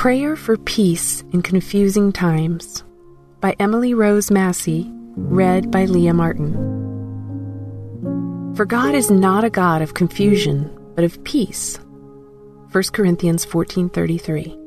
Prayer for Peace in Confusing Times by Emily Rose Massey, read by Leah Martin. For God is not a God of confusion, but of peace. 1 Corinthians 14:33.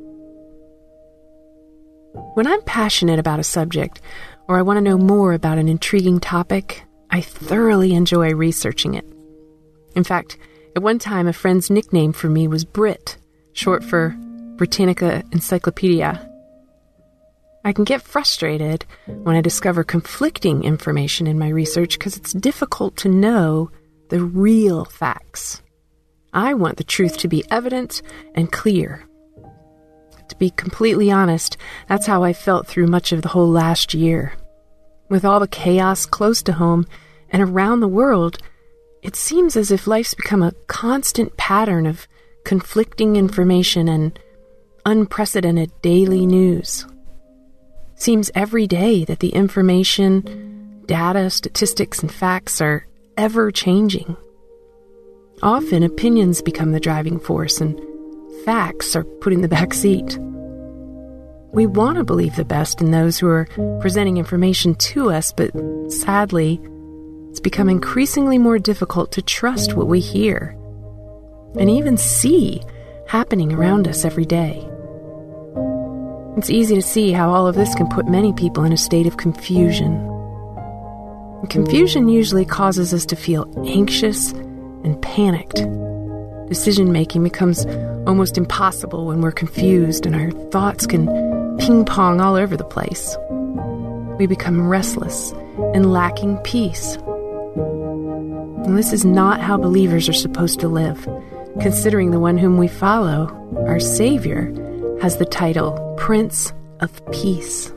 When I'm passionate about a subject, or I want to know more about an intriguing topic, I thoroughly enjoy researching it. In fact, at one time a friend's nickname for me was Brit, short for Britannica Encyclopedia. I can get frustrated when I discover conflicting information in my research because it's difficult to know the real facts. I want the truth to be evident and clear. To be completely honest, that's how I felt through much of the whole last year. With all the chaos close to home and around the world, it seems as if life's become a constant pattern of conflicting information and unprecedented daily news. Seems every day that the information, data, statistics, and facts are ever changing. Often opinions become the driving force and facts are put in the back seat. We want to believe the best in those who are presenting information to us, but sadly, it's become increasingly more difficult to trust what we hear and even see happening around us every day. It's easy to see how all of this can put many people in a state of confusion. And confusion usually causes us to feel anxious and panicked. Decision-making becomes almost impossible when we're confused and our thoughts can ping-pong all over the place. We become restless and lacking peace. And this is not how believers are supposed to live, considering the one whom we follow, our Savior, has the title Prince of Peace.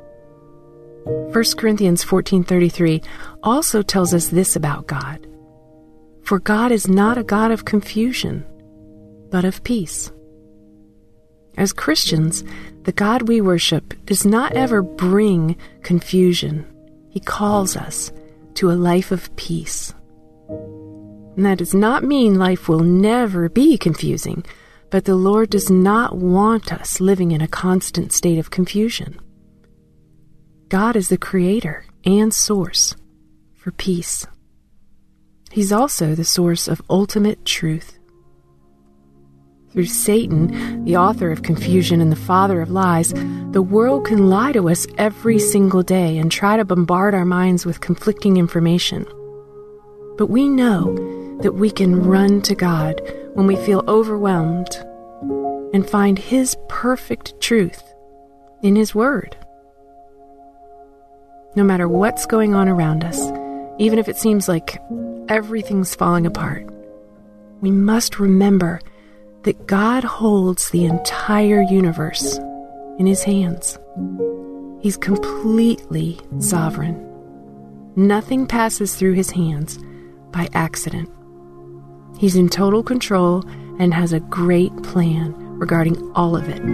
1 Corinthians 14:33 also tells us this about God. For God is not a God of confusion, but of peace. As Christians, the God we worship does not ever bring confusion. He calls us to a life of peace. And that does not mean life will never be confusing, but the Lord does not want us living in a constant state of confusion. God is the creator and source for peace. He's also the source of ultimate truth. Through Satan, the author of confusion and the father of lies, the world can lie to us every single day and try to bombard our minds with conflicting information. But we know that we can run to God when we feel overwhelmed and find His perfect truth in His Word. No matter what's going on around us, even if it seems like everything's falling apart, we must remember that God holds the entire universe in His hands. He's completely sovereign. Nothing passes through His hands by accident. He's in total control and has a great plan regarding all of it.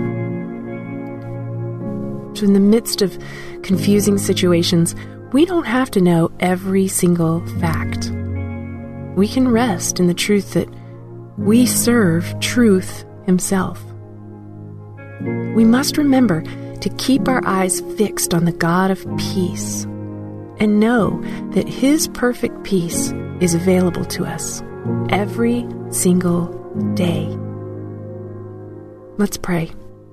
So in the midst of confusing situations, we don't have to know every single fact. We can rest in the truth that we serve truth Himself. We must remember to keep our eyes fixed on the God of peace and know that His perfect peace is available to us every single day. Let's pray.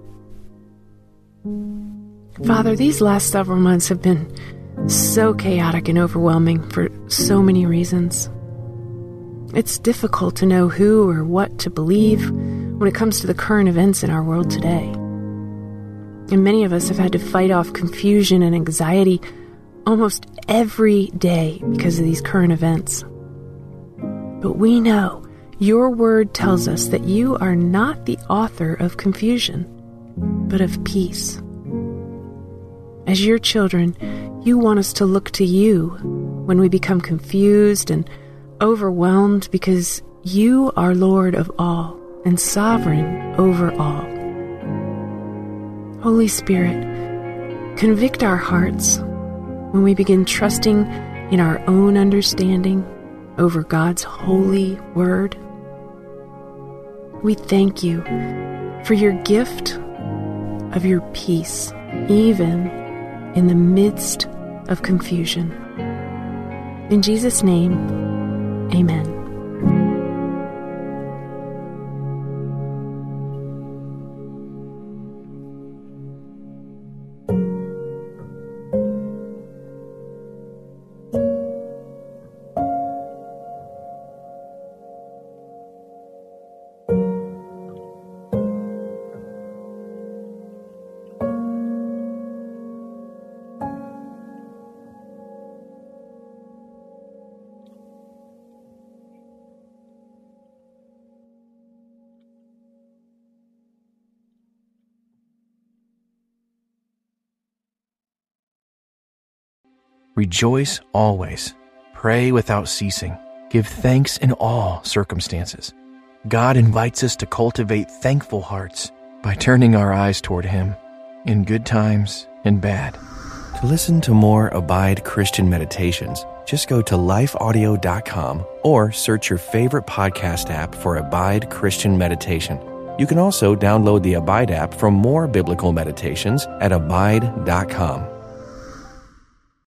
Father, these last several months have been so chaotic and overwhelming for so many reasons. It's difficult to know who or what to believe when it comes to the current events in our world today. And many of us have had to fight off confusion and anxiety almost every day because of these current events. But we know your word tells us that you are not the author of confusion, but of peace. As your children, you want us to look to you when we become confused and overwhelmed because you are Lord of all and sovereign over all. Holy Spirit, convict our hearts when we begin trusting in our own understanding over God's holy word. We thank you for your gift of your peace, even in the midst of confusion. In Jesus' name, amen. Rejoice always. Pray without ceasing. Give thanks in all circumstances. God invites us to cultivate thankful hearts by turning our eyes toward Him in good times and bad. To listen to more Abide Christian Meditations, just go to lifeaudio.com or search your favorite podcast app for Abide Christian Meditation. You can also download the Abide app for more biblical meditations at abide.com.